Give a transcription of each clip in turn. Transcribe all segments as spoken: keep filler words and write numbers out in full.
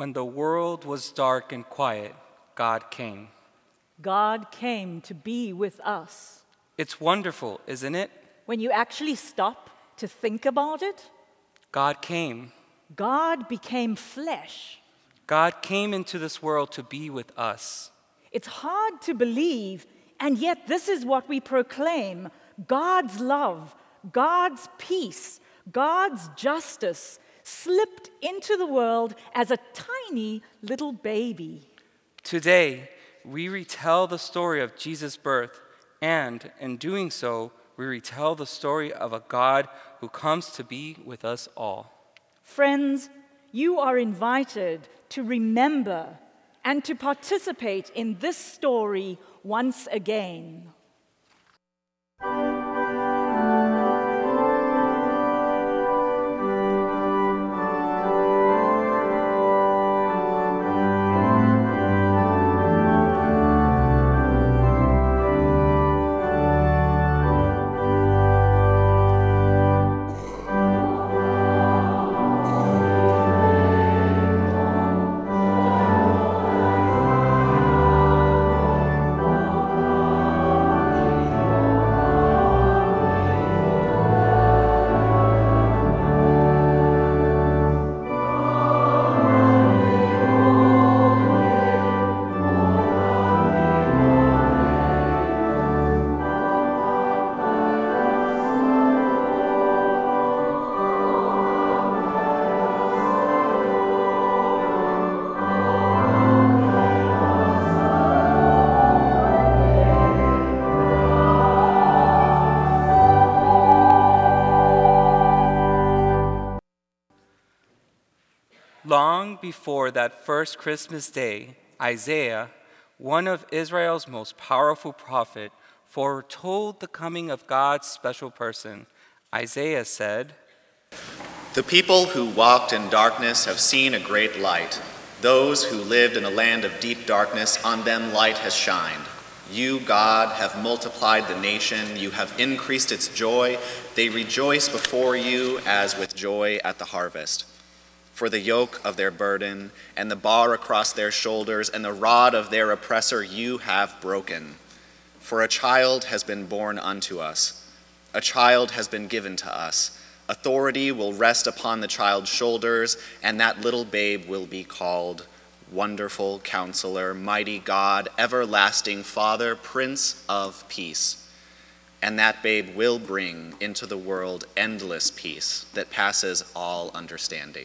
When the world was dark and quiet, God came. God came to be with us. It's wonderful, isn't it? When you actually stop to think about it, God came. God became flesh. God came into this world to be with us. It's hard to believe, and yet this is what we proclaim: God's love, God's peace, God's justice slipped into the world as a tiny little baby. Today, we retell the story of Jesus' birth, and in doing so, we retell the story of a God who comes to be with us all. Friends, you are invited to remember and to participate in this story once again. Long before that first Christmas day, Isaiah, one of Israel's most powerful prophets, foretold the coming of God's special person. Isaiah said, "The people who walked in darkness have seen a great light. Those who lived in a land of deep darkness, on them light has shined. You, God, have multiplied the nation. You have increased its joy. They rejoice before you as with joy at the harvest. For the yoke of their burden and the bar across their shoulders and the rod of their oppressor you have broken. For a child has been born unto us. A child has been given to us. Authority will rest upon the child's shoulders, and that little babe will be called Wonderful Counselor, Mighty God, Everlasting Father, Prince of Peace. And that babe will bring into the world endless peace that passes all understanding."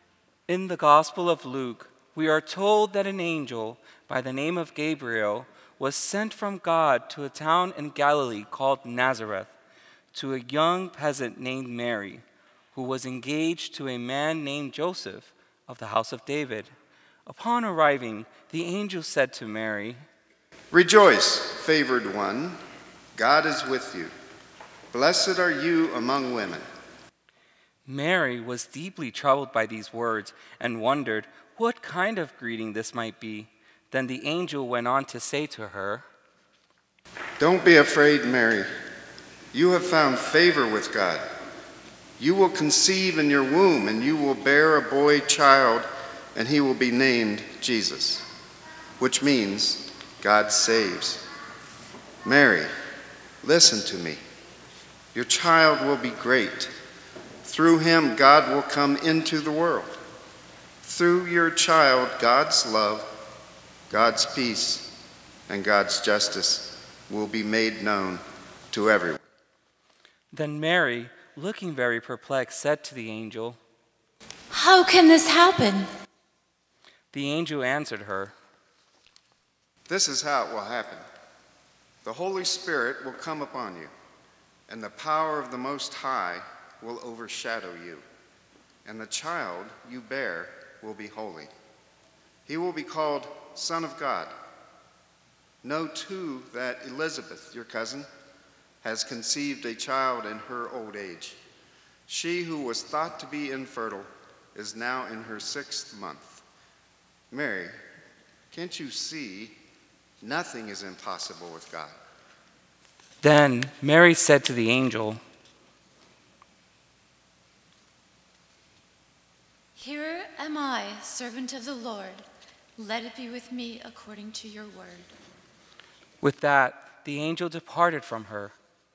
In the Gospel of Luke, we are told that an angel by the name of Gabriel was sent from God to a town in Galilee called Nazareth, to a young peasant named Mary, who was engaged to a man named Joseph of the house of David. Upon arriving, the angel said to Mary, "Rejoice, favored one, God is with you. Blessed are you among women." Mary was deeply troubled by these words and wondered what kind of greeting this might be. Then the angel went on to say to her, "Don't be afraid, Mary. You have found favor with God. You will conceive in your womb, and you will bear a boy child, and he will be named Jesus, which means God saves. Mary, listen to me. Your child will be great. Through him, God will come into the world. Through your child, God's love, God's peace, and God's justice will be made known to everyone." Then Mary, looking very perplexed, said to the angel, "How can this happen?" The angel answered her, This is how it will happen. The Holy Spirit will come upon you, and the power of the Most High will overshadow you, and the child you bear will be holy. He will be called Son of God. Know too that Elizabeth, your cousin, has conceived a child in her old age. She who was thought to be infertile is now in her sixth month. Mary, can't you see nothing is impossible with God? Then Mary said to the angel, "Here am I, servant of the Lord. Let it be with me according to your word." With that, the angel departed from her.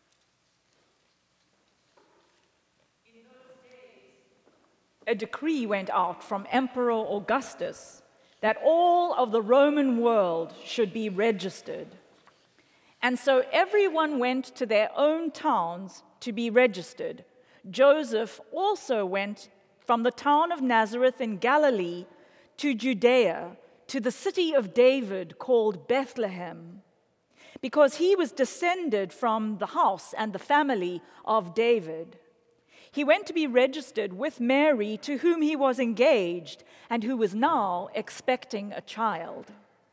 A decree went out from Emperor Augustus that all of the Roman world should be registered. And so everyone went to their own towns to be registered. Joseph also went from the town of Nazareth in Galilee to Judea, to the city of David called Bethlehem, because he was descended from the house and the family of David. He went to be registered with Mary, to whom he was engaged, and who was now expecting a child.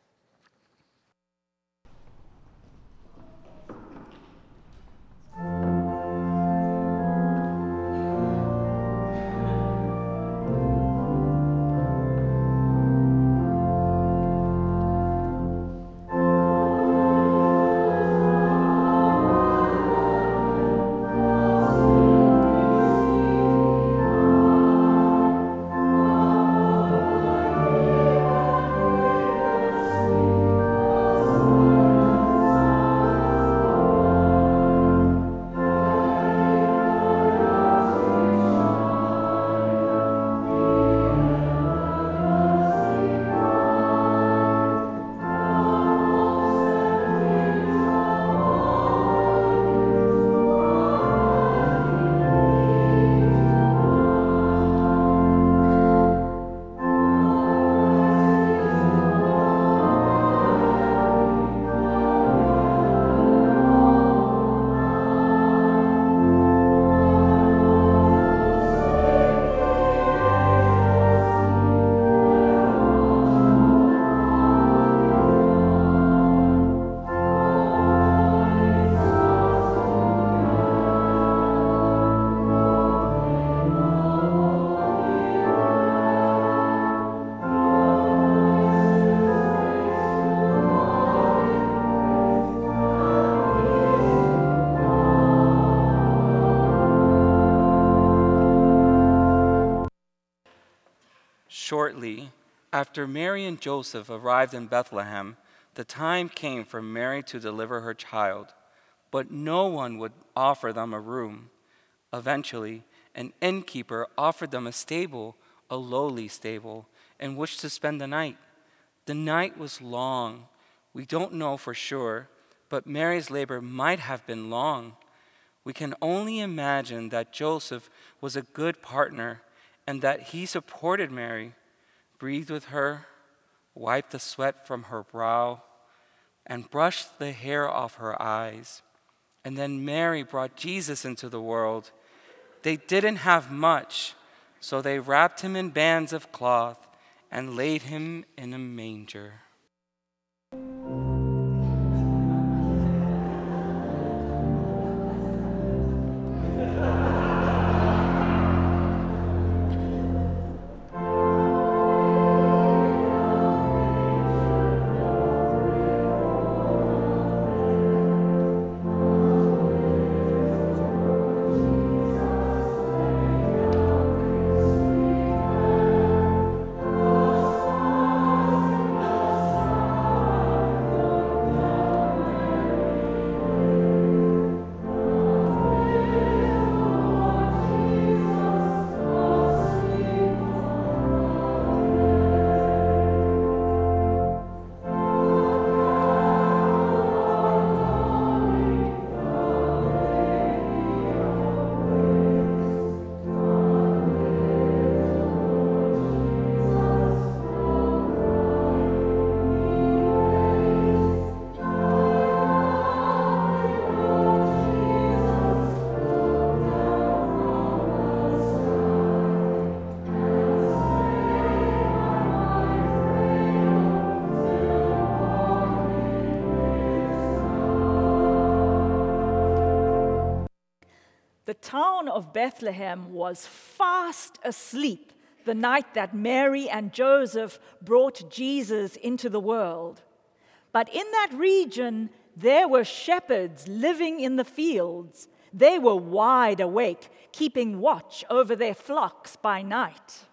Shortly after Mary and Joseph arrived in Bethlehem, the time came for Mary to deliver her child, but no one would offer them a room. Eventually, an innkeeper offered them a stable, a lowly stable, in which to spend the night. The night was long. We don't know for sure, but Mary's labor might have been long. We can only imagine that Joseph was a good partner and that he supported Mary, breathed with her, wiped the sweat from her brow, and brushed the hair off her eyes. And then Mary brought Jesus into the world. They didn't have much, so they wrapped him in bands of cloth and laid him in a manger. The town of Bethlehem was fast asleep the night that Mary and Joseph brought Jesus into the world. But in that region, there were shepherds living in the fields. They were wide awake, keeping watch over their flocks by night.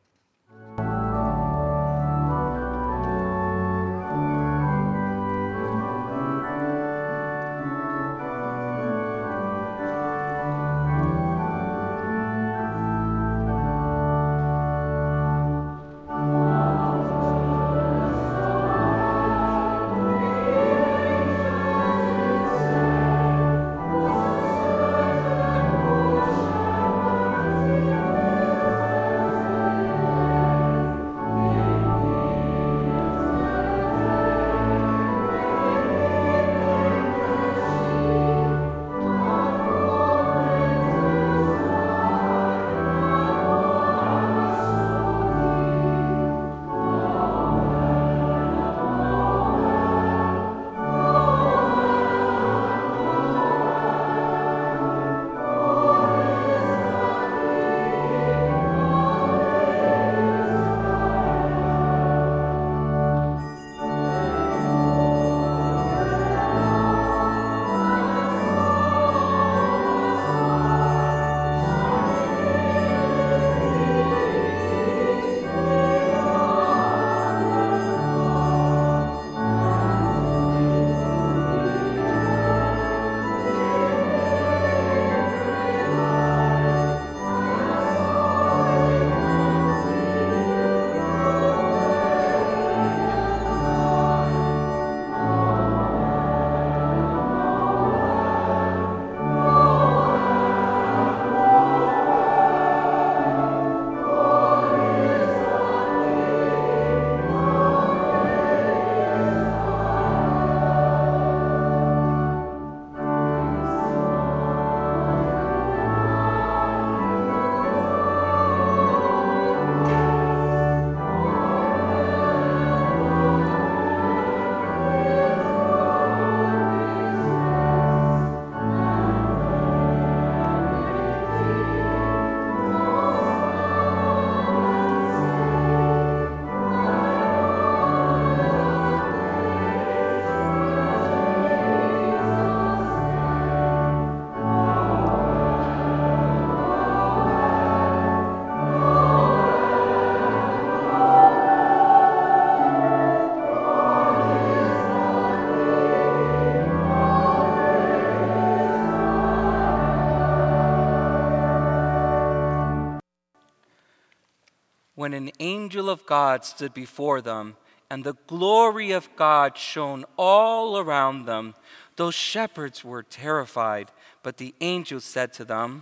When an angel of God stood before them, and the glory of God shone all around them, those shepherds were terrified. But the angel said to them,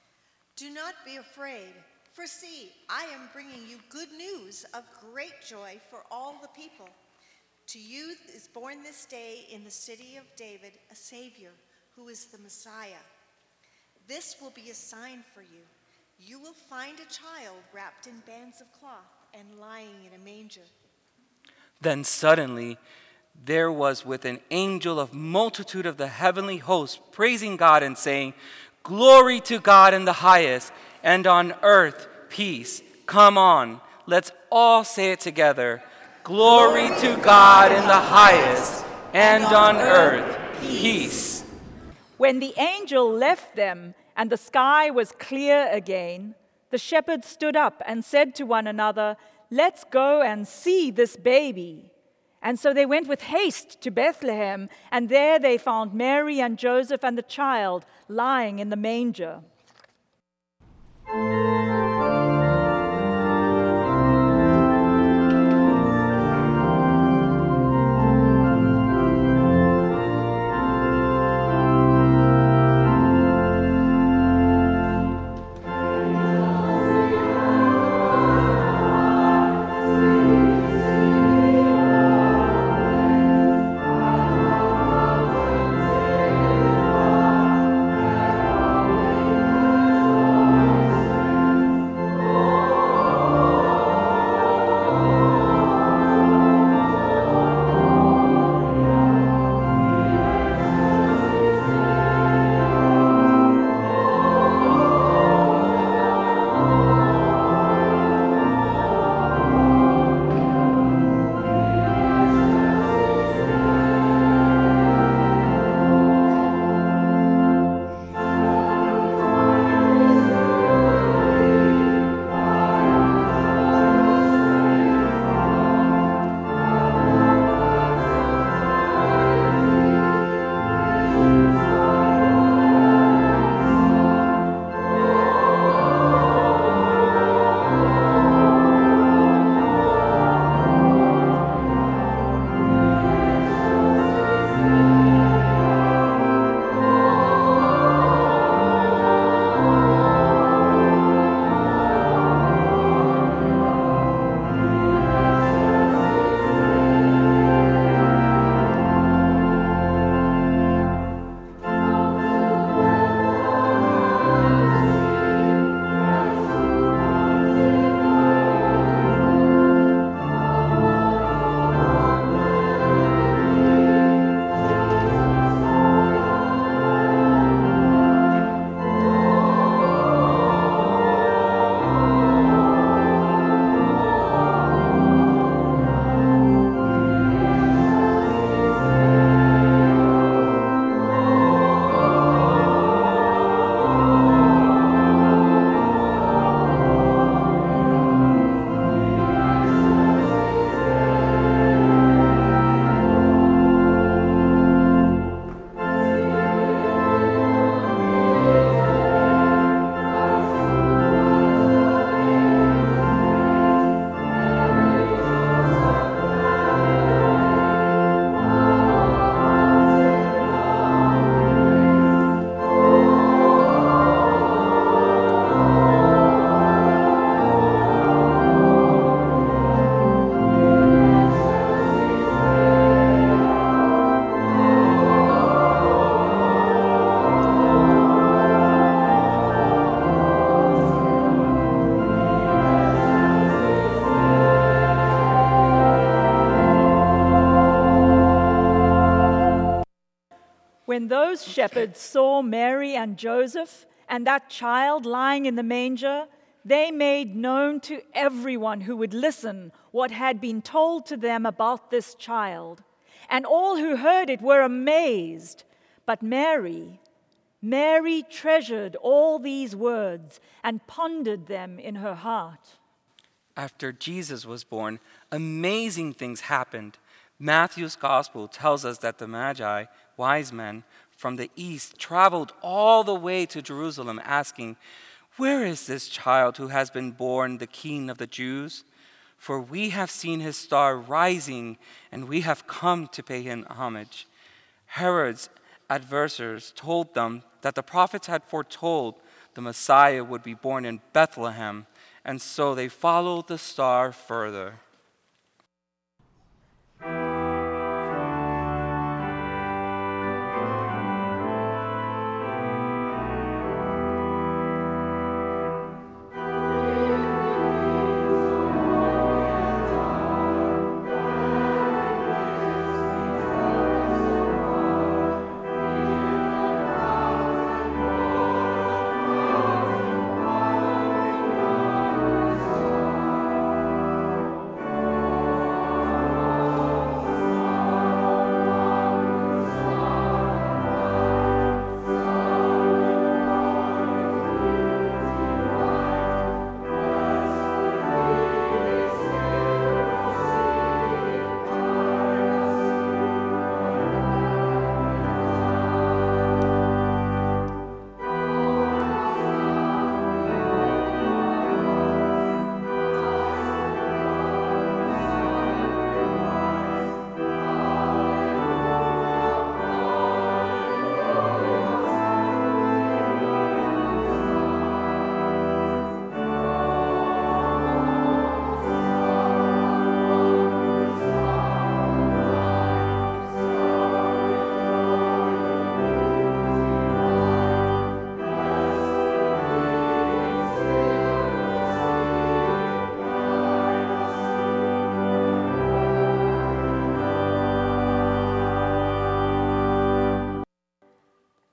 "Do not be afraid, for see, I am bringing you good news of great joy for all the people. To you is born this day in the city of David a Savior, who is the Messiah. This will be a sign for you. You will find a child wrapped in bands of cloth and lying in a manger." Then suddenly there was with an angel a multitude of the heavenly hosts praising God and saying, "Glory to God in the highest, and on earth peace." Come on, let's all say it together. Glory to God in the highest, and on earth peace. When the angel left them and the sky was clear again, the shepherds stood up and said to one another, "Let's go and see this baby." And so they went with haste to Bethlehem, and there they found Mary and Joseph and the child lying in the manger. When those shepherds saw Mary and Joseph and that child lying in the manger, they made known to everyone who would listen what had been told to them about this child. And all who heard it were amazed. But Mary, Mary treasured all these words and pondered them in her heart. After Jesus was born, amazing things happened. Matthew's gospel tells us that the Magi, wise men from the east, traveled all the way to Jerusalem asking, "Where is this child who has been born the King of the Jews? For we have seen his star rising, and we have come to pay him homage." Herod's adversaries told them that the prophets had foretold the Messiah would be born in Bethlehem, and so they followed the star further.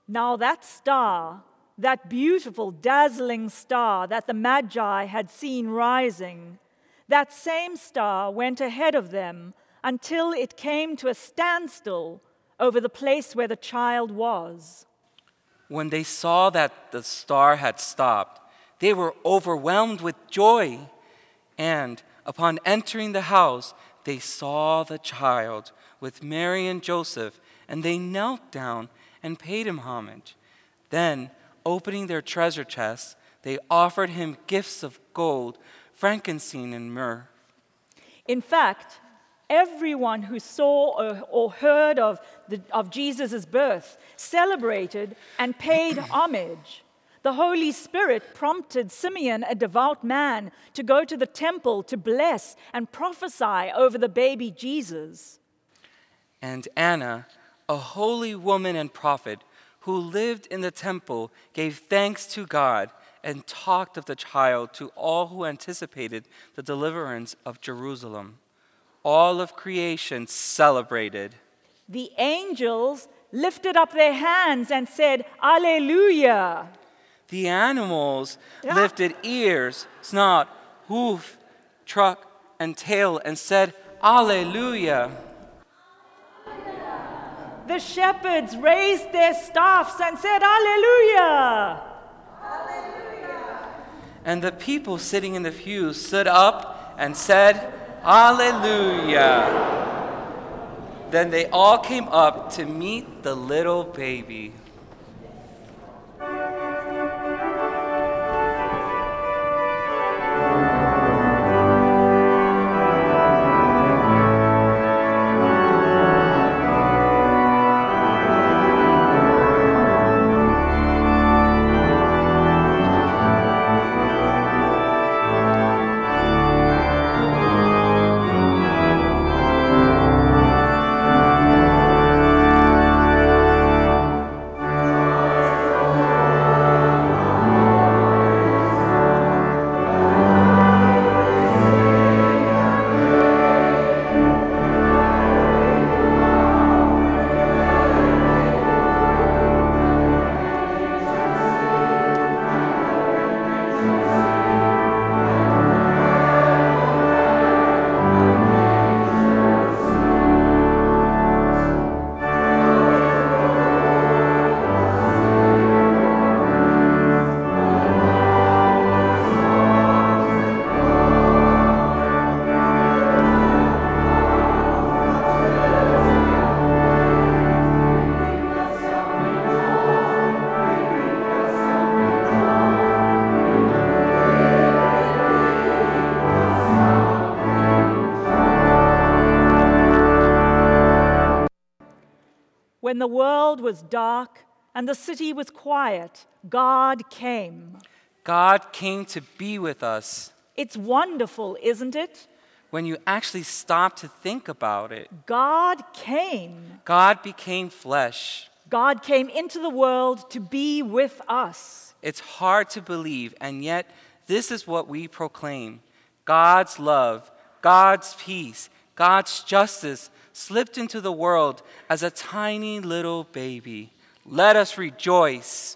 Now that star, that beautiful, dazzling star that the Magi had seen rising, that same star went ahead of them until it came to a standstill over the place where the child was. When they saw that the star had stopped, they were overwhelmed with joy. And upon entering the house, they saw the child with Mary and Joseph, and they knelt down and paid him homage. Then, opening their treasure chests, they offered him gifts of gold, frankincense, and myrrh. In fact, everyone who saw or, or heard of, the, of Jesus' birth celebrated and paid homage. The Holy Spirit prompted Simeon, a devout man, to go to the temple to bless and prophesy over the baby Jesus. And Anna, a holy woman and prophet who lived in the temple, gave thanks to God and talked of the child to all who anticipated the deliverance of Jerusalem. All of creation celebrated. The angels lifted up their hands and said, Alleluia. The animals Yeah. lifted ears, snout, hoof, trunk, and tail and said, Alleluia. The shepherds raised their staffs and said, Alleluia. And the people sitting in the pews stood up and said, Alleluia. Then they all came up to meet the little baby. When the world was dark and the city was quiet, God came. God came to be with us. It's wonderful, isn't it? When you actually stop to think about it, God came. God became flesh. God came into the world to be with us. It's hard to believe, and yet this is what we proclaim. God's love, God's peace, God's justice slipped into the world as a tiny little baby. Let us rejoice.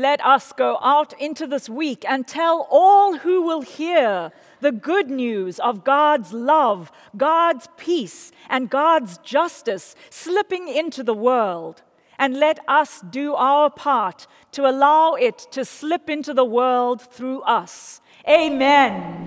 let us go out into this week and tell all who will hear the good news of God's love, God's peace, and God's justice slipping into the world. And let us do our part to allow it to slip into the world through us. Amen.